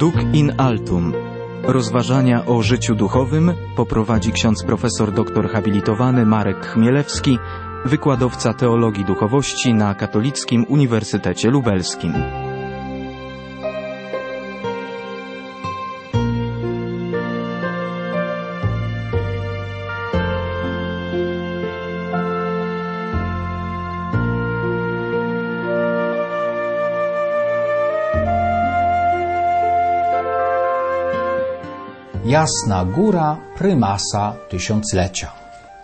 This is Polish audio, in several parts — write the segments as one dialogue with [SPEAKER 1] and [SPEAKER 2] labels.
[SPEAKER 1] Duc in altum. Rozważania o życiu duchowym poprowadzi ksiądz profesor doktor habilitowany Marek Chmielewski, wykładowca teologii duchowości na Katolickim Uniwersytecie Lubelskim.
[SPEAKER 2] Jasna Góra, prymasa tysiąclecia.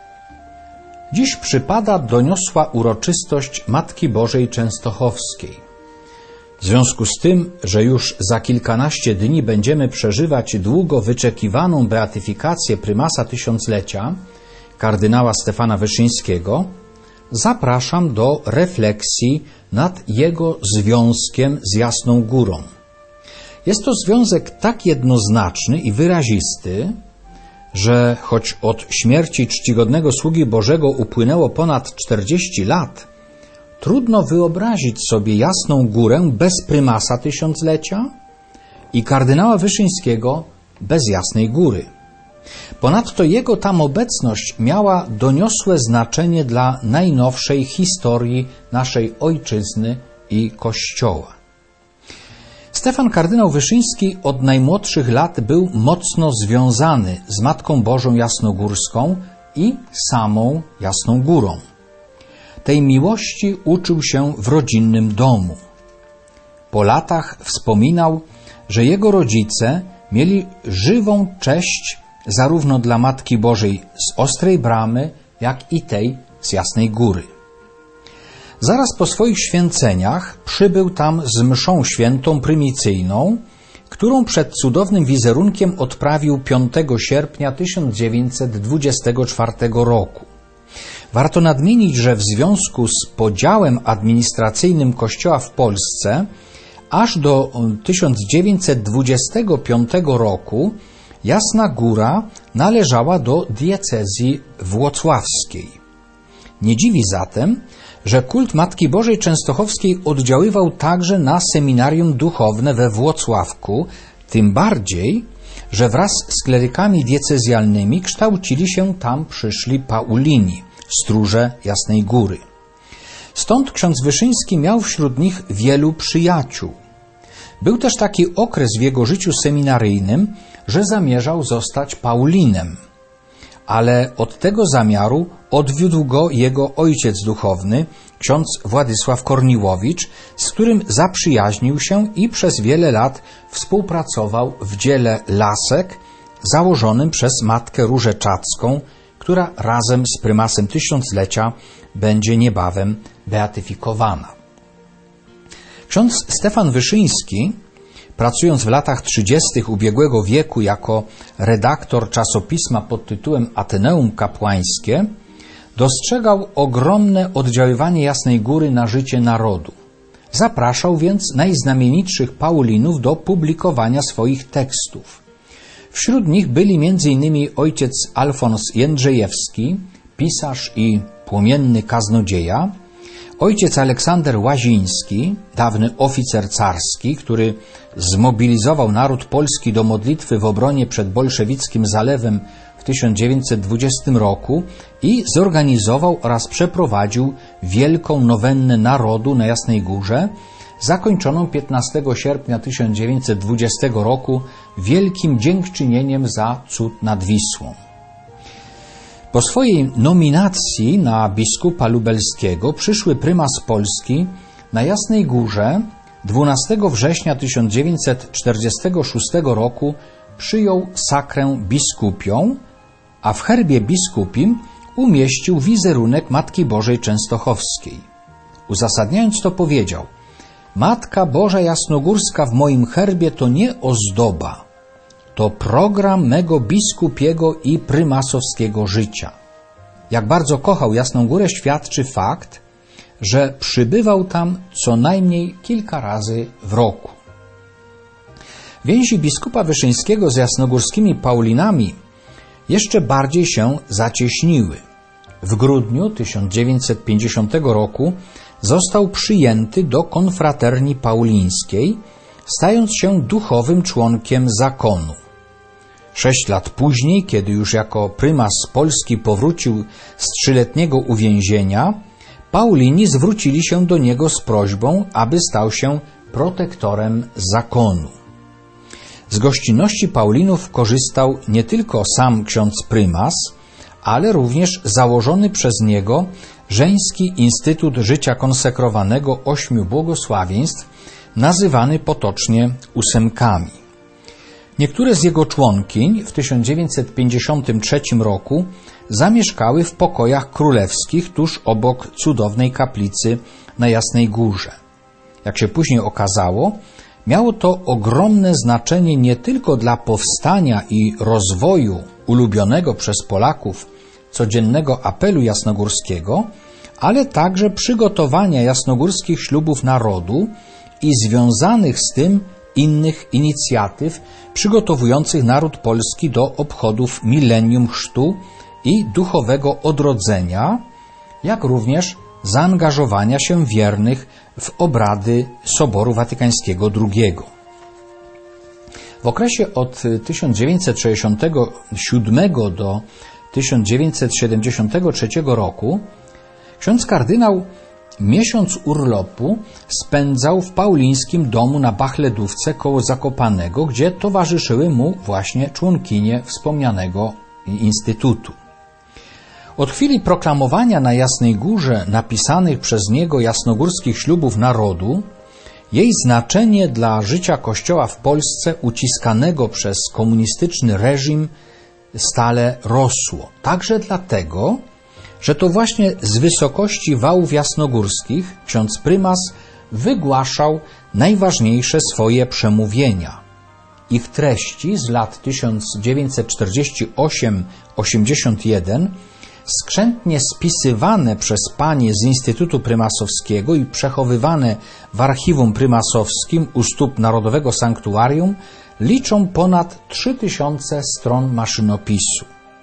[SPEAKER 2] Dziś przypada doniosła uroczystość Matki Bożej Częstochowskiej. W związku z tym, że już za kilkanaście dni będziemy przeżywać długo wyczekiwaną beatyfikację prymasa tysiąclecia, kardynała Stefana Wyszyńskiego, zapraszam do refleksji nad jego związkiem z Jasną Górą. Jest to związek tak jednoznaczny i wyrazisty, że choć od śmierci czcigodnego sługi Bożego upłynęło ponad 40 lat, trudno wyobrazić sobie Jasną Górę bez prymasa tysiąclecia i kardynała Wyszyńskiego bez Jasnej Góry. Ponadto jego tam obecność miała doniosłe znaczenie dla najnowszej historii naszej ojczyzny i Kościoła. Stefan kardynał Wyszyński od najmłodszych lat był mocno związany z Matką Bożą Jasnogórską i samą Jasną Górą. Tej miłości uczył się w rodzinnym domu. Po latach wspominał, że jego rodzice mieli żywą cześć zarówno dla Matki Bożej z Ostrej Bramy, jak i tej z Jasnej Góry. Zaraz po swoich święceniach przybył tam z mszą świętą prymicyjną, którą przed cudownym wizerunkiem odprawił 5 sierpnia 1924 roku. Warto nadmienić, że w związku z podziałem administracyjnym Kościoła w Polsce aż do 1925 roku Jasna Góra należała do diecezji włocławskiej. Nie dziwi zatem, że kult Matki Bożej Częstochowskiej oddziaływał także na seminarium duchowne we Włocławku, tym bardziej, że wraz z klerykami diecezjalnymi kształcili się tam przyszli Paulini, stróże Jasnej Góry. Stąd ksiądz Wyszyński miał wśród nich wielu przyjaciół. Był też taki okres w jego życiu seminaryjnym, że zamierzał zostać Paulinem. Ale od tego zamiaru odwiódł go jego ojciec duchowny, ksiądz Władysław Korniłowicz, z którym zaprzyjaźnił się i przez wiele lat współpracował w dziele Lasek, założonym przez matkę Różę Czadzką, która razem z prymasem tysiąclecia będzie niebawem beatyfikowana. Ksiądz Stefan Wyszyński, pracując w latach 30. ubiegłego wieku jako redaktor czasopisma pod tytułem Ateneum Kapłańskie, dostrzegał ogromne oddziaływanie Jasnej Góry na życie narodu. Zapraszał więc najznamienitszych Paulinów do publikowania swoich tekstów. Wśród nich byli m.in. ojciec Alfons Jędrzejewski, pisarz i płomienny kaznodzieja, ojciec Aleksander Łaziński, dawny oficer carski, który zmobilizował naród polski do modlitwy w obronie przed bolszewickim zalewem w 1920 roku i zorganizował oraz przeprowadził wielką nowennę narodu na Jasnej Górze, zakończoną 15 sierpnia 1920 roku wielkim dziękczynieniem za cud nad Wisłą. Po swojej nominacji na biskupa lubelskiego przyszły prymas Polski na Jasnej Górze 12 września 1946 roku przyjął sakrę biskupią, a w herbie biskupim umieścił wizerunek Matki Bożej Częstochowskiej. Uzasadniając to powiedział: Matka Boża Jasnogórska w moim herbie to nie ozdoba, to program mego biskupiego i prymasowskiego życia. Jak bardzo kochał Jasną Górę, świadczy fakt, że przybywał tam co najmniej kilka razy w roku. Więzi biskupa Wyszyńskiego z jasnogórskimi Paulinami jeszcze bardziej się zacieśniły. W grudniu 1950 roku został przyjęty do konfraterni paulińskiej, stając się duchowym członkiem zakonu. 6 lat później, kiedy już jako prymas Polski powrócił z 3-letniego uwięzienia, Paulini zwrócili się do niego z prośbą, aby stał się protektorem zakonu. Z gościnności Paulinów korzystał nie tylko sam ksiądz prymas, ale również założony przez niego Żeński Instytut Życia Konsekrowanego 8 Błogosławieństw, nazywany potocznie ósemkami. Niektóre z jego członkiń w 1953 roku zamieszkały w pokojach królewskich tuż obok cudownej kaplicy na Jasnej Górze. Jak się później okazało, miało to ogromne znaczenie nie tylko dla powstania i rozwoju ulubionego przez Polaków codziennego apelu jasnogórskiego, ale także przygotowania jasnogórskich ślubów narodu i związanych z tym innych inicjatyw przygotowujących naród polski do obchodów milenium chrztu i duchowego odrodzenia, jak również zaangażowania się wiernych w obrady Soboru Watykańskiego II. W okresie od 1967 do 1973 roku ksiądz kardynał miesiąc urlopu spędzał w paulińskim domu na Bachledówce koło Zakopanego, gdzie towarzyszyły mu właśnie członkinie wspomnianego instytutu. Od chwili proklamowania na Jasnej Górze napisanych przez niego jasnogórskich ślubów narodu, jej znaczenie dla życia Kościoła w Polsce uciskanego przez komunistyczny reżim stale rosło. Także dlatego, że to właśnie z wysokości wałów jasnogórskich ksiądz prymas wygłaszał najważniejsze swoje przemówienia. Ich treści z lat 1948-81, skrzętnie spisywane przez panie z Instytutu Prymasowskiego i przechowywane w archiwum prymasowskim u stóp Narodowego Sanktuarium, liczą ponad 3000 stron maszynopisu.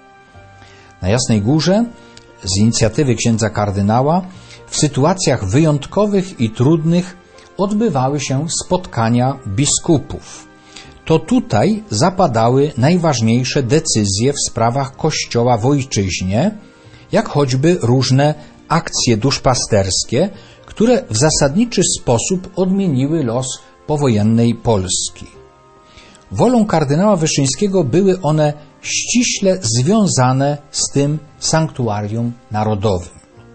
[SPEAKER 2] Na Jasnej Górze z inicjatywy księdza kardynała w sytuacjach wyjątkowych i trudnych odbywały się spotkania biskupów. To tutaj zapadały najważniejsze decyzje w sprawach Kościoła w ojczyźnie, jak choćby różne akcje duszpasterskie, które w zasadniczy sposób odmieniły los powojennej Polski. Wolą kardynała Wyszyńskiego były one ściśle związane z tym sanktuarium narodowym.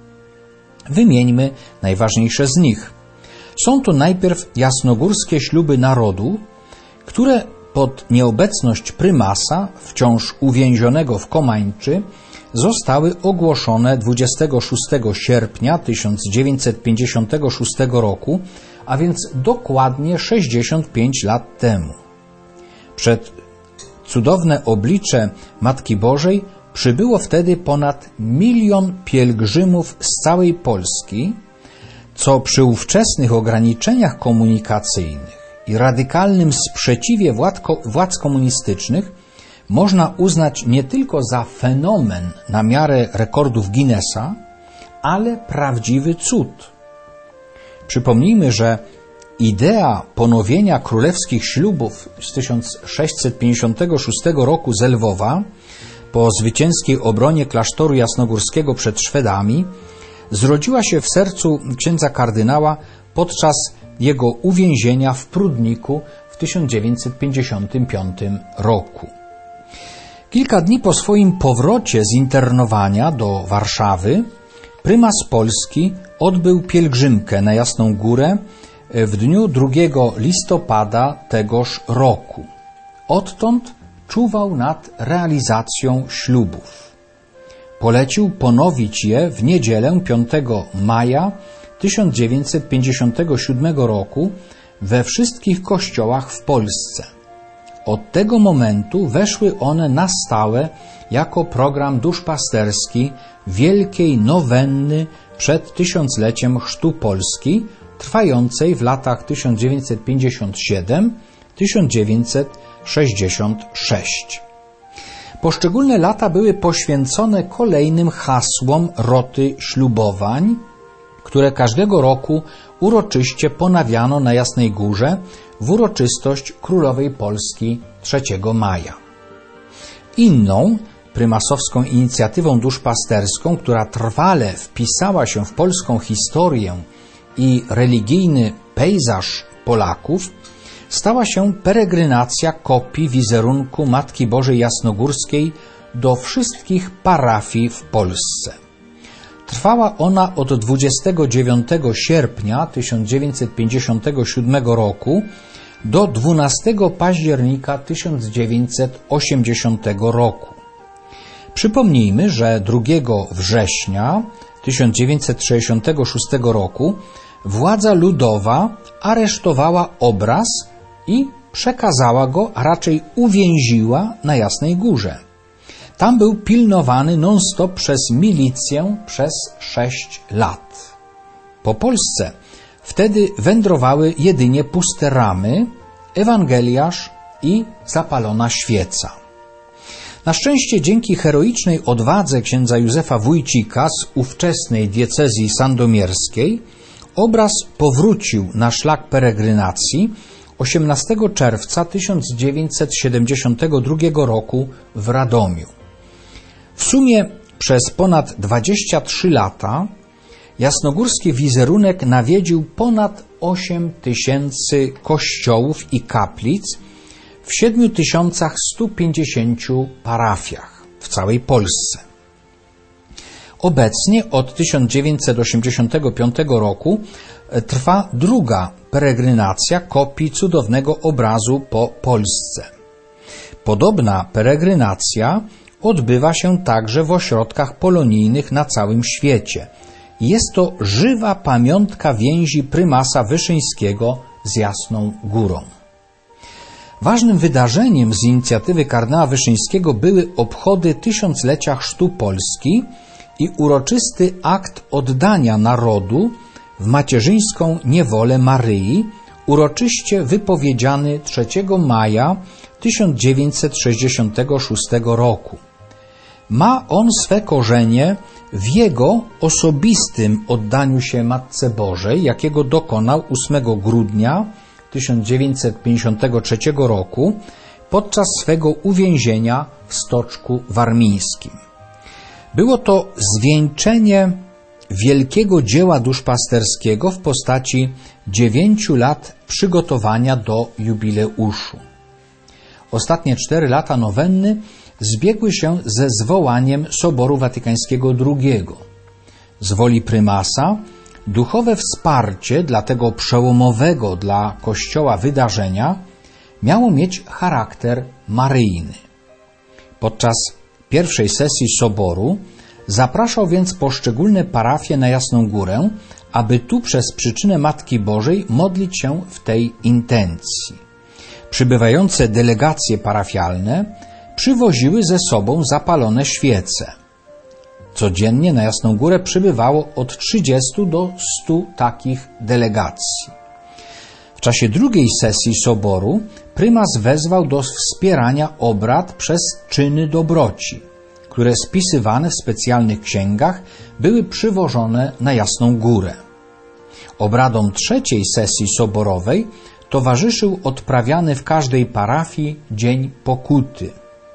[SPEAKER 2] Wymieńmy najważniejsze z nich. Są to najpierw jasnogórskie śluby narodu, które pod nieobecność prymasa, wciąż uwięzionego w Komańczy, zostały ogłoszone 26 sierpnia 1956 roku, a więc dokładnie 65 lat temu. Przed cudowne oblicze Matki Bożej przybyło wtedy ponad 1 000 000 pielgrzymów z całej Polski, co przy ówczesnych ograniczeniach komunikacyjnych i radykalnym sprzeciwie władz komunistycznych można uznać nie tylko za fenomen na miarę rekordów Guinnessa, ale prawdziwy cud. Przypomnijmy, że idea ponowienia królewskich ślubów z 1656 roku z Lwowa po zwycięskiej obronie klasztoru jasnogórskiego przed Szwedami zrodziła się w sercu księdza kardynała podczas jego uwięzienia w Prudniku w 1955 roku. Kilka dni po swoim powrocie z internowania do Warszawy prymas Polski odbył pielgrzymkę na Jasną Górę w dniu 2 listopada tegoż roku. Odtąd czuwał nad realizacją ślubów. Polecił ponowić je w niedzielę 5 maja 1957 roku we wszystkich kościołach w Polsce. Od tego momentu weszły one na stałe jako program duszpasterski wielkiej nowenny przed 1000-leciem chrztu Polski, trwającej w latach 1957-1966. Poszczególne lata były poświęcone kolejnym hasłom roty ślubowań, które każdego roku uroczyście ponawiano na Jasnej Górze w uroczystość Królowej Polski 3 maja. Inną prymasowską inicjatywą duszpasterską, która trwale wpisała się w polską historię i religijny pejzaż Polaków, stała się peregrinacja kopii wizerunku Matki Bożej Jasnogórskiej do wszystkich parafii w Polsce. Trwała ona od 29 sierpnia 1957 roku do 12 października 1980 roku. Przypomnijmy, że 2 września 1966 roku władza ludowa aresztowała obraz i przekazała go, a raczej uwięziła na Jasnej Górze. Tam był pilnowany non-stop przez milicję przez 6 lat. Po Polsce wtedy wędrowały jedynie puste ramy, ewangeliarz i zapalona świeca. Na szczęście dzięki heroicznej odwadze księdza Józefa Wójcika z ówczesnej diecezji sandomierskiej obraz powrócił na szlak peregrinacji 18 czerwca 1972 roku w Radomiu. W sumie przez ponad 23 lata jasnogórski wizerunek nawiedził ponad 8 tysięcy kościołów i kaplic w 7150 parafiach w całej Polsce. Obecnie od 1985 roku trwa druga peregrinacja kopii cudownego obrazu po Polsce. Podobna peregrinacja odbywa się także w ośrodkach polonijnych na całym świecie. Jest to żywa pamiątka więzi prymasa Wyszyńskiego z Jasną Górą. Ważnym wydarzeniem z inicjatywy kardynała Wyszyńskiego były obchody 1000-lecia chrztu Polski i uroczysty akt oddania narodu w macierzyńską niewolę Maryi, uroczyście wypowiedziany 3 maja 1966 roku. Ma on swe korzenie w jego osobistym oddaniu się Matce Bożej, jakiego dokonał 8 grudnia 1953 roku podczas swego uwięzienia w Stoczku Warmińskim. Było to zwieńczenie wielkiego dzieła duszpasterskiego w postaci 9 lat przygotowania do jubileuszu. Ostatnie 4 lata nowenny zbiegły się ze zwołaniem Soboru Watykańskiego II. Z woli prymasa duchowe wsparcie dla tego przełomowego dla Kościoła wydarzenia miało mieć charakter maryjny. Podczas pierwszej sesji Soboru zapraszał więc poszczególne parafie na Jasną Górę, aby tu przez przyczynę Matki Bożej modlić się w tej intencji. Przybywające delegacje parafialne przywoziły ze sobą zapalone świece. Codziennie na Jasną Górę przybywało od 30 do 100 takich delegacji. W czasie drugiej sesji Soboru prymas wezwał do wspierania obrad przez czyny dobroci, które spisywane w specjalnych księgach były przywożone na Jasną Górę. Obradom trzeciej sesji soborowej towarzyszył odprawiany w każdej parafii Dzień Pokuty.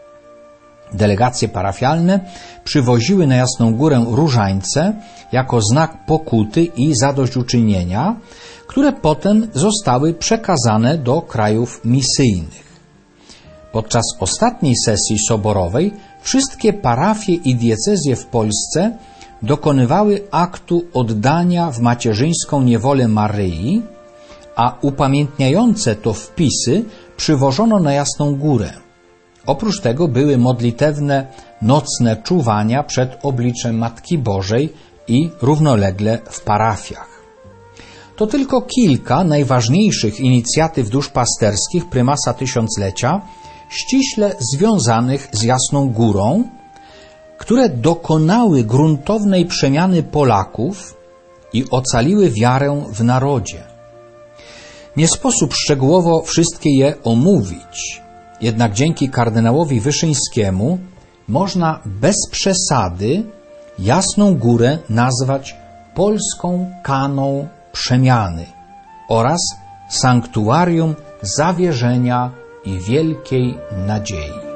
[SPEAKER 2] Delegacje parafialne przywoziły na Jasną Górę różańce jako znak pokuty i zadośćuczynienia, które potem zostały przekazane do krajów misyjnych. Podczas ostatniej sesji soborowej wszystkie parafie i diecezje w Polsce dokonywały aktu oddania w macierzyńską niewolę Maryi, a upamiętniające to wpisy przywożono na Jasną Górę. Oprócz tego były modlitewne nocne czuwania przed obliczem Matki Bożej i równolegle w parafiach. To tylko kilka najważniejszych inicjatyw duszpasterskich prymasa tysiąclecia, ściśle związanych z Jasną Górą, które dokonały gruntownej przemiany Polaków i ocaliły wiarę w narodzie. Nie sposób szczegółowo wszystkie je omówić, jednak dzięki kardynałowi Wyszyńskiemu można bez przesady Jasną Górę nazwać polską kaną przemiany oraz sanktuarium zawierzenia i wielkiej nadziei.